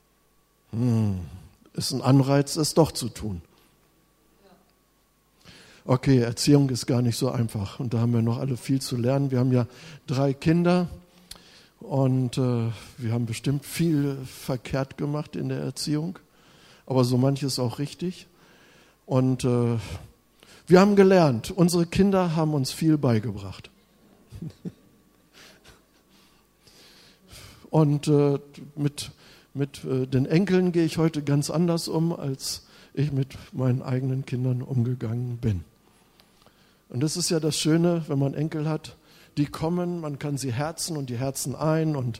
ist ein Anreiz, es doch zu tun. Okay, Erziehung ist gar nicht so einfach und da haben wir noch alle viel zu lernen. Wir haben ja 3 Kinder und wir haben bestimmt viel verkehrt gemacht in der Erziehung, aber so manches auch richtig. Und wir haben gelernt, unsere Kinder haben uns viel beigebracht. Und mit den Enkeln gehe ich heute ganz anders um, als ich mit meinen eigenen Kindern umgegangen bin. Und das ist ja das Schöne, wenn man Enkel hat, die kommen, man kann sie herzen und die herzen ein und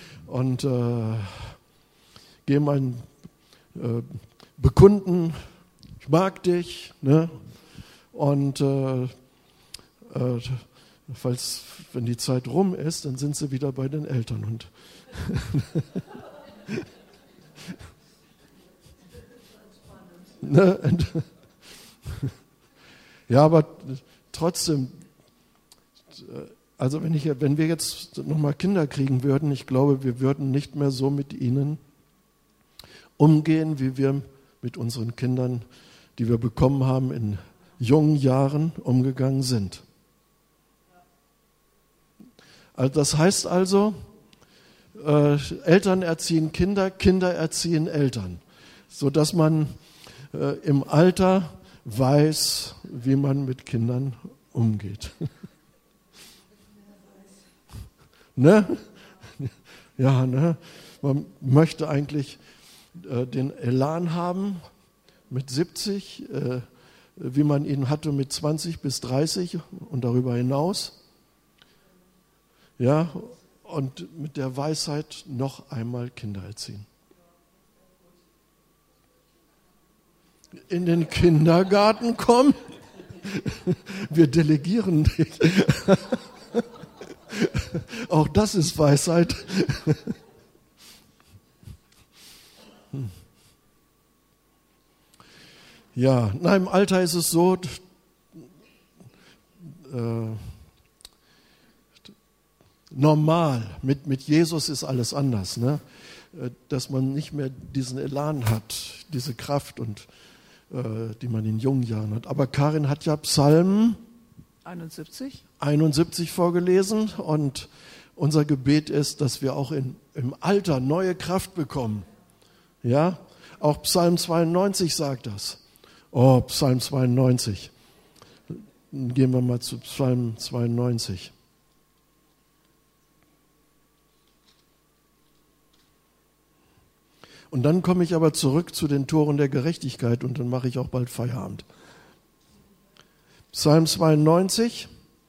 gehen ein bekunden, ich mag dich, ne? Und wenn die Zeit rum ist, dann sind sie wieder bei den Eltern und ne? Ja, aber trotzdem, also wenn wir jetzt nochmal Kinder kriegen würden, ich glaube, wir würden nicht mehr so mit ihnen umgehen, wie wir mit unseren Kindern, die wir bekommen haben, in jungen Jahren umgegangen sind. Also das heißt also, Eltern erziehen Kinder, Kinder erziehen Eltern, sodass man im Alter weiß, wie man mit Kindern umgeht. Ne? Ja, ne? Man möchte eigentlich den Elan haben mit 70, wie man ihn hatte mit 20 bis 30 und darüber hinaus. Ja, und mit der Weisheit noch einmal Kinder erziehen. In den Kindergarten kommen? Wir delegieren dich. Auch das ist Weisheit. Ja, na, im Alter ist es so, normal, mit Jesus ist alles anders, ne? Dass man nicht mehr diesen Elan hat, diese Kraft, und die man in jungen Jahren hat. Aber Karin hat ja Psalm 71 vorgelesen und unser Gebet ist, dass wir auch im Alter neue Kraft bekommen. Ja, auch Psalm 92 sagt das. Oh, Psalm 92. Dann gehen wir mal zu Psalm 92. Und dann komme ich aber zurück zu den Toren der Gerechtigkeit und dann mache ich auch bald Feierabend. Psalm 92.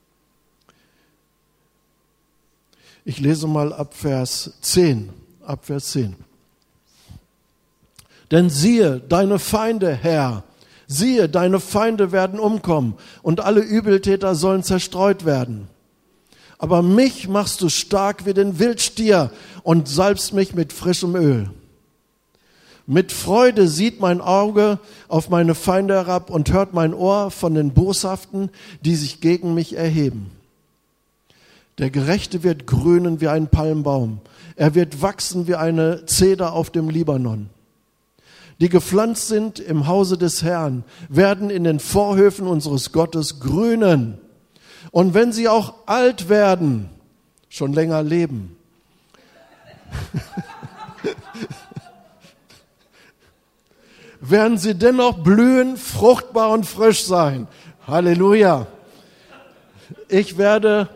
Ich lese mal ab Vers 10. Denn siehe, deine Feinde, Herr, siehe, deine Feinde werden umkommen und alle Übeltäter sollen zerstreut werden. Aber mich machst du stark wie den Wildstier und salbst mich mit frischem Öl. Mit Freude sieht mein Auge auf meine Feinde herab und hört mein Ohr von den Boshaften, die sich gegen mich erheben. Der Gerechte wird grünen wie ein Palmbaum. Er wird wachsen wie eine Zeder auf dem Libanon. Die gepflanzt sind im Hause des Herrn, werden in den Vorhöfen unseres Gottes grünen. Und wenn sie auch alt werden, schon länger leben. Werden sie dennoch blühen, fruchtbar und frisch sein. Halleluja. Ich werde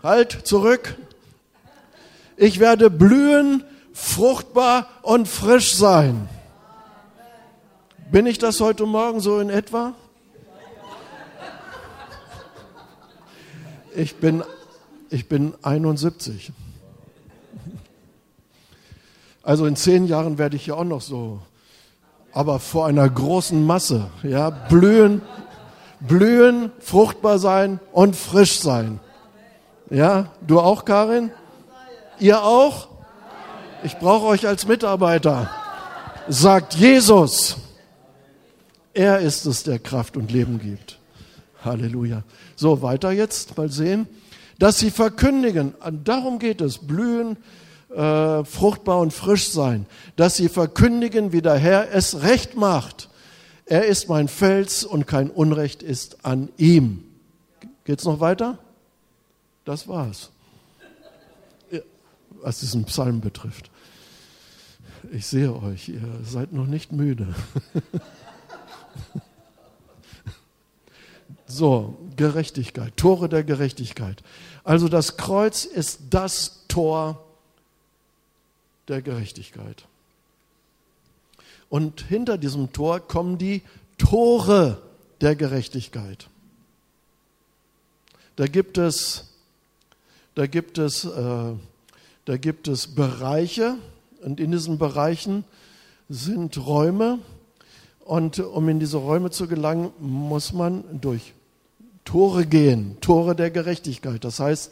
blühen, fruchtbar und frisch sein. Bin ich das heute Morgen so in etwa? Ich bin 71. Also in 10 Jahren werde ich ja auch noch so, aber vor einer großen Masse, ja, blühen, Blühen, fruchtbar sein und frisch sein. Ja, du auch, Karin? Ihr auch? Ich brauche euch als Mitarbeiter. Sagt Jesus. Er ist es, der Kraft und Leben gibt. Halleluja. So, weiter jetzt, mal sehen. Dass sie verkündigen, darum geht es, blühen, fruchtbar und frisch sein. Dass sie verkündigen, wie der Herr es recht macht. Er ist mein Fels und kein Unrecht ist an ihm. Geht's noch weiter? Das war's. Was diesen Psalm betrifft. Ich sehe euch, ihr seid noch nicht müde. So, Gerechtigkeit, Tore der Gerechtigkeit. Also das Kreuz ist das Tor der Gerechtigkeit. Und hinter diesem Tor kommen die Tore der Gerechtigkeit. Da gibt es Bereiche, und in diesen Bereichen sind Räume. Und um in diese Räume zu gelangen, muss man durch Tore gehen, Tore der Gerechtigkeit. Das heißt,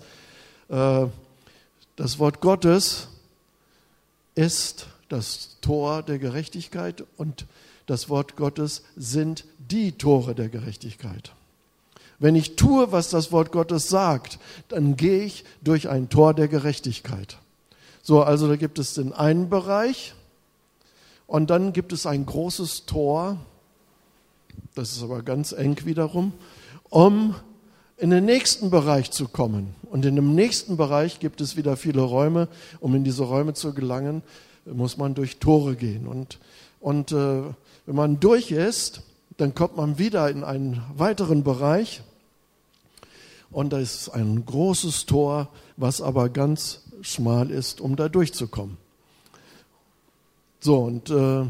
das Wort Gottes ist das Tor der Gerechtigkeit und das Wort Gottes sind die Tore der Gerechtigkeit. Wenn ich tue, was das Wort Gottes sagt, dann gehe ich durch ein Tor der Gerechtigkeit. So, also da gibt es den einen Bereich und dann gibt es ein großes Tor, das ist aber ganz eng wiederum, um in den nächsten Bereich zu kommen. Und in dem nächsten Bereich gibt es wieder viele Räume. Um in diese Räume zu gelangen, muss man durch Tore gehen. Und wenn man durch ist, dann kommt man wieder in einen weiteren Bereich. Und da ist ein großes Tor, was aber ganz schmal ist, um da durchzukommen. So, und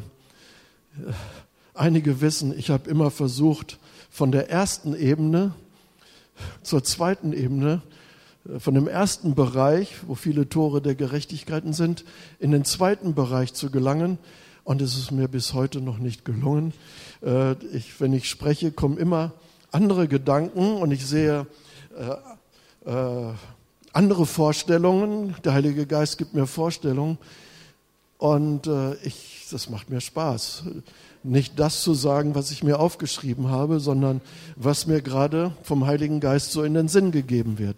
einige wissen, ich habe immer versucht, von der ersten Ebene zur zweiten Ebene, von dem ersten Bereich, wo viele Tore der Gerechtigkeiten sind, in den zweiten Bereich zu gelangen. Und es ist mir bis heute noch nicht gelungen. Wenn ich spreche, kommen immer andere Gedanken und ich sehe andere Vorstellungen. Der Heilige Geist gibt mir Vorstellungen. Und das macht mir Spaß. Nicht das zu sagen, was ich mir aufgeschrieben habe, sondern was mir gerade vom Heiligen Geist so in den Sinn gegeben wird.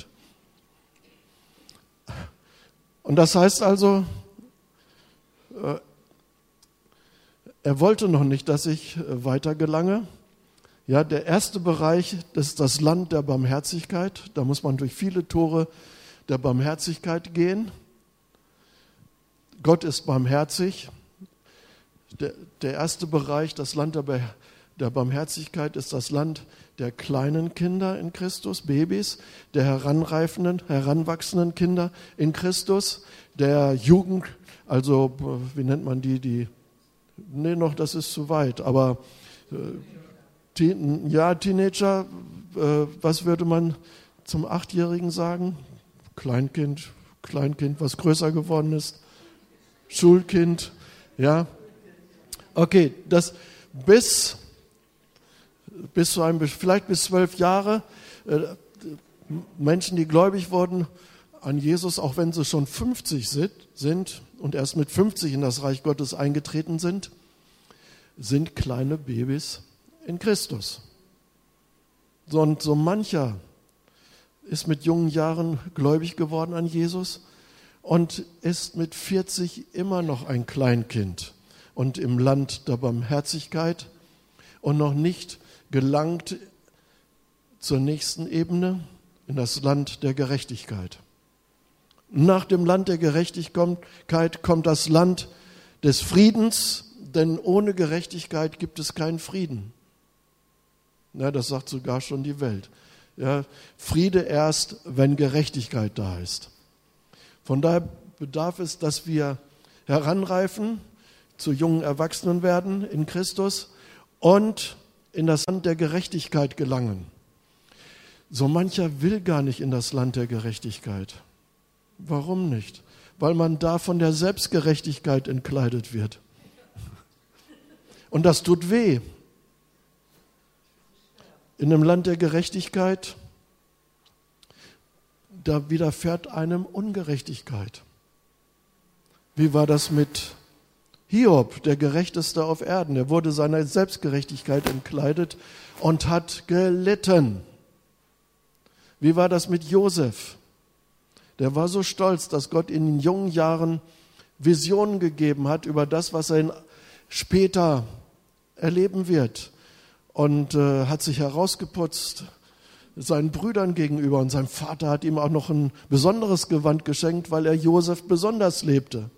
Und das heißt also, er wollte noch nicht, dass ich weiter gelange. Ja, der erste Bereich, das ist das Land der Barmherzigkeit. Da muss man durch viele Tore der Barmherzigkeit gehen. Gott ist barmherzig. Der erste Bereich, das Land der Barmherzigkeit, ist das Land der kleinen Kinder in Christus, Babys, der heranwachsenden Kinder in Christus, der Jugend, also wie nennt man das ist zu weit, aber Teenager, was würde man zum 8-Jährigen sagen? Kleinkind, was größer geworden ist, Schulkind, ja. Okay, das vielleicht bis 12 Jahre, Menschen, die gläubig wurden an Jesus, auch wenn sie schon 50 sind und erst mit 50 in das Reich Gottes eingetreten sind kleine Babys in Christus. Und so mancher ist mit jungen Jahren gläubig geworden an Jesus und ist mit 40 immer noch ein Kleinkind und im Land der Barmherzigkeit und noch nicht gelangt zur nächsten Ebene, in das Land der Gerechtigkeit. Nach dem Land der Gerechtigkeit kommt das Land des Friedens, denn ohne Gerechtigkeit gibt es keinen Frieden. Ja, das sagt sogar schon die Welt. Ja, Friede erst, wenn Gerechtigkeit da ist. Von daher bedarf es, dass wir heranreifen, zu jungen Erwachsenen werden in Christus und in das Land der Gerechtigkeit gelangen. So mancher will gar nicht in das Land der Gerechtigkeit. Warum nicht? Weil man da von der Selbstgerechtigkeit entkleidet wird. Und das tut weh. In dem Land der Gerechtigkeit, da widerfährt einem Ungerechtigkeit. Wie war das mit Hiob, der Gerechteste auf Erden? Er wurde seiner Selbstgerechtigkeit entkleidet und hat gelitten. Wie war das mit Josef? Der war so stolz, dass Gott in jungen Jahren Visionen gegeben hat über das, was er später erleben wird. Und hat sich herausgeputzt seinen Brüdern gegenüber. Und sein Vater hat ihm auch noch ein besonderes Gewand geschenkt, weil er Josef besonders liebte.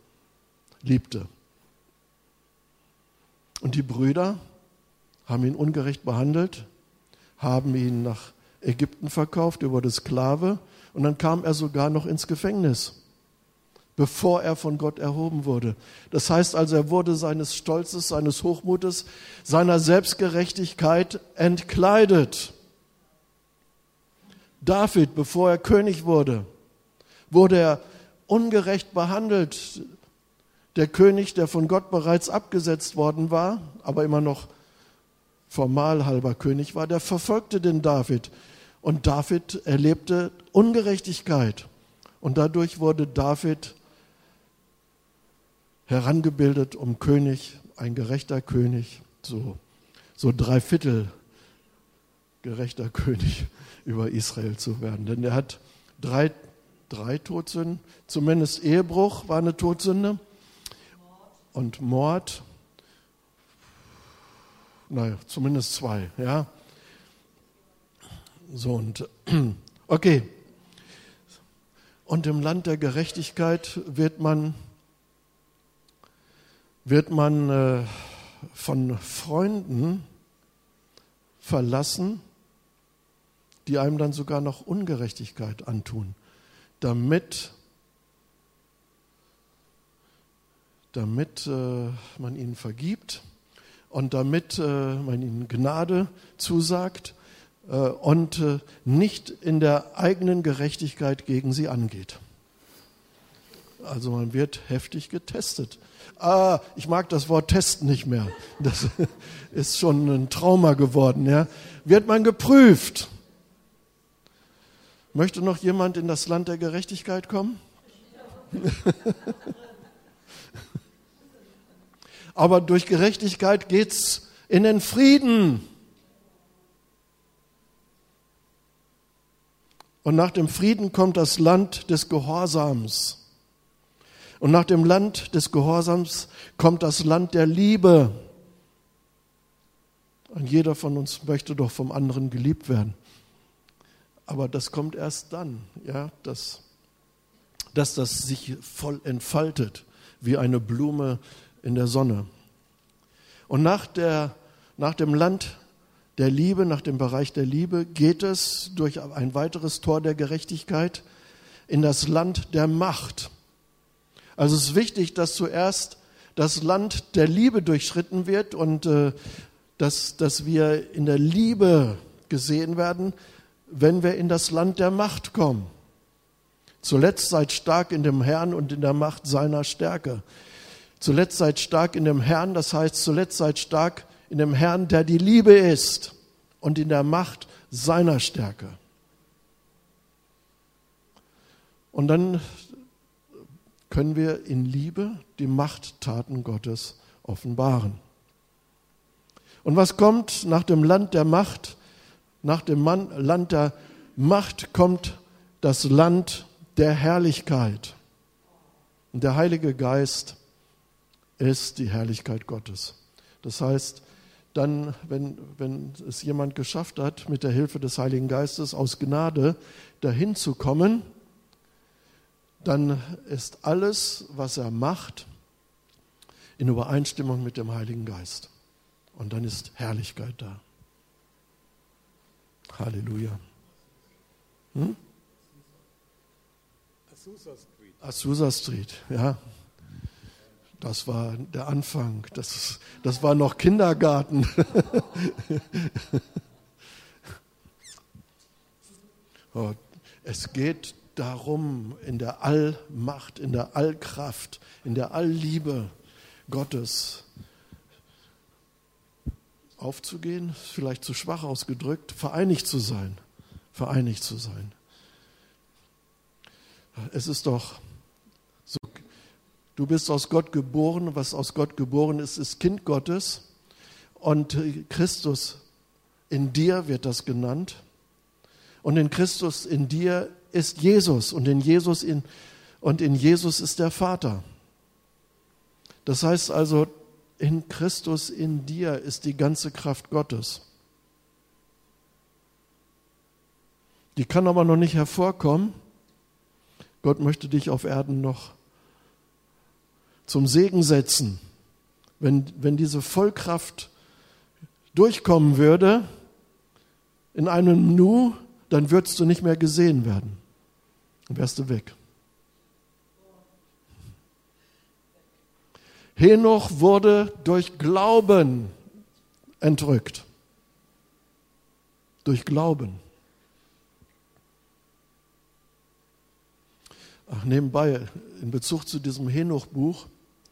Und die Brüder haben ihn ungerecht behandelt, haben ihn nach Ägypten verkauft, er wurde Sklave. Und dann kam er sogar noch ins Gefängnis, bevor er von Gott erhoben wurde. Das heißt also, er wurde seines Stolzes, seines Hochmutes, seiner Selbstgerechtigkeit entkleidet. David, bevor er König wurde, wurde er ungerecht behandelt. Der König, der von Gott bereits abgesetzt worden war, aber immer noch formal halber König war, der verfolgte den David. Und David erlebte Ungerechtigkeit. Und dadurch wurde David herangebildet, um König, ein gerechter König, so 3/4 gerechter König über Israel zu werden. Denn er hat drei Todsünden, zumindest Ehebruch war eine Todsünde und Mord, naja, zumindest 2, ja. So und okay. Und im Land der Gerechtigkeit wird man von Freunden verlassen, die einem dann sogar noch Ungerechtigkeit antun, damit man ihnen vergibt und damit man ihnen Gnade zusagt und nicht in der eigenen Gerechtigkeit gegen sie angeht. Also man wird heftig getestet. Ich mag das Wort testen nicht mehr. Das ist schon ein Trauma geworden. Ja. Wird man geprüft. Möchte noch jemand in das Land der Gerechtigkeit kommen? Aber durch Gerechtigkeit geht's in den Frieden. Und nach dem Frieden kommt das Land des Gehorsams. Und nach dem Land des Gehorsams kommt das Land der Liebe. Und jeder von uns möchte doch vom anderen geliebt werden. Aber das kommt erst dann, ja, dass das sich voll entfaltet, wie eine Blume in der Sonne. Und nach dem Land der Liebe, nach dem Bereich der Liebe, geht es durch ein weiteres Tor der Gerechtigkeit in das Land der Macht. Also es ist wichtig, dass zuerst das Land der Liebe durchschritten wird und dass wir in der Liebe gesehen werden, wenn wir in das Land der Macht kommen. Zuletzt seid stark in dem Herrn und in der Macht seiner Stärke. Zuletzt seid stark in dem Herrn, das heißt, zuletzt seid stark in dem Herrn, der die Liebe ist und in der Macht seiner Stärke. Und dann können wir in Liebe die Machttaten Gottes offenbaren. Und was kommt nach dem Land der Macht? Nach dem Land der Macht kommt das Land der Herrlichkeit. Und der Heilige Geist ist die Herrlichkeit Gottes. Das heißt, dann, wenn es jemand geschafft hat, mit der Hilfe des Heiligen Geistes aus Gnade dahin zu kommen, dann ist alles, was er macht, in Übereinstimmung mit dem Heiligen Geist. Und dann ist Herrlichkeit da. Halleluja. Azusa Street, ja. Das war der Anfang. Das war noch Kindergarten. Es geht darum, in der Allmacht, in der Allkraft, in der Allliebe Gottes aufzugehen, ist vielleicht zu schwach ausgedrückt, vereinigt zu sein. Vereinigt zu sein. Es ist doch so, du bist aus Gott geboren, was aus Gott geboren ist, ist Kind Gottes. Und Christus in dir wird das genannt. Und in Christus in dir ist Jesus und in Jesus ist der Vater. Das heißt also, in Christus in dir ist die ganze Kraft Gottes. Die kann aber noch nicht hervorkommen. Gott möchte dich auf Erden noch zum Segen setzen. Wenn diese Vollkraft durchkommen würde, in einem Nu, dann würdest du nicht mehr gesehen werden. Dann wärst du weg. Henoch wurde durch Glauben entrückt. Durch Glauben. Ach, nebenbei, in Bezug zu diesem Henoch-Buch,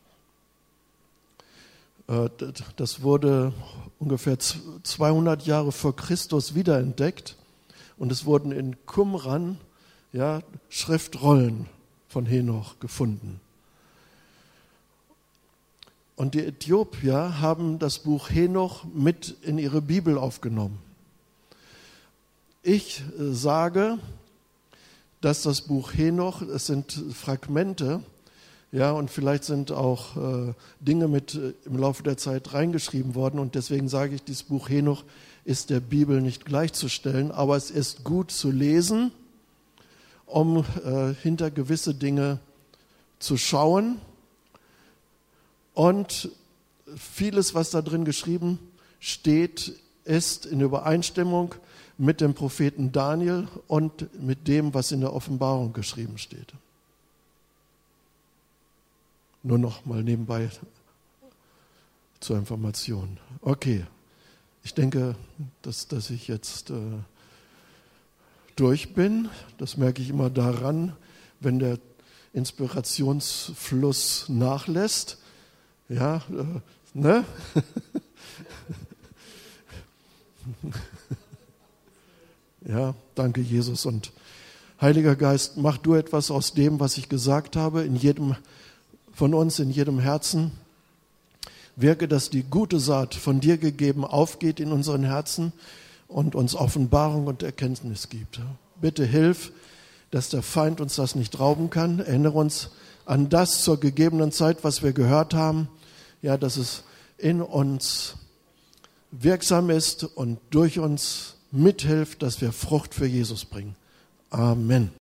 das wurde ungefähr 200 Jahre vor Christus wiederentdeckt und es wurden in Qumran Schriftrollen von Henoch gefunden. Und die Äthiopier haben das Buch Henoch mit in ihre Bibel aufgenommen. Ich sage, dass das Buch Henoch, es sind Fragmente, und vielleicht sind auch Dinge mit im Laufe der Zeit reingeschrieben worden. Und deswegen sage ich, dieses Buch Henoch ist der Bibel nicht gleichzustellen, aber es ist gut zu lesen, um hinter gewisse Dinge zu schauen. Und vieles, was da drin geschrieben steht, ist in Übereinstimmung mit dem Propheten Daniel und mit dem, was in der Offenbarung geschrieben steht. Nur noch mal nebenbei zur Information. Okay, ich denke, dass ich jetzt durch bin. Das merke ich immer daran, wenn der Inspirationsfluss nachlässt. Ja, ne? Ja, danke Jesus. Und Heiliger Geist, mach du etwas aus dem, was ich gesagt habe, in jedem von uns, in jedem Herzen. Wirke, dass die gute Saat von dir gegeben aufgeht in unseren Herzen und uns Offenbarung und Erkenntnis gibt. Bitte hilf, dass der Feind uns das nicht rauben kann. Erinnere uns an das zur gegebenen Zeit, was wir gehört haben. Ja, dass es in uns wirksam ist und durch uns mithilft, dass wir Frucht für Jesus bringen. Amen.